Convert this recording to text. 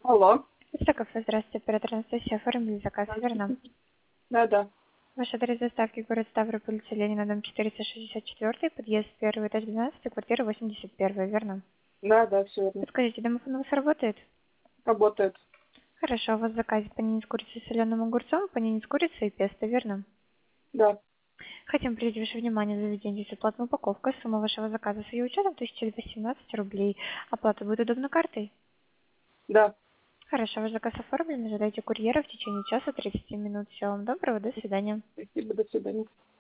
Алло. Стаков, здравствуйте, оператор Анастасия, оформили заказ, верно? Да-да. Ваш адрес доставки город Ставрополь, улица Ленина, дом 464, подъезд 1, этаж 12, квартира 81, верно? Да-да, все верно. Подскажите, домофон у вас работает? Работает. Хорошо, у вас в заказе панини с курицей и соленым огурцом, панини с курицей и песто, верно? Да. Хотим привлечь ваше внимание за заведение бесплатная упаковка. Сумма вашего заказа с ее учетом 1217 рублей. Оплата будет удобна картой? Да. Хорошо, ваш заказ оформлен. Ожидайте курьера в течение часа 30 минут. Всего вам доброго, до свидания. Спасибо, до свидания.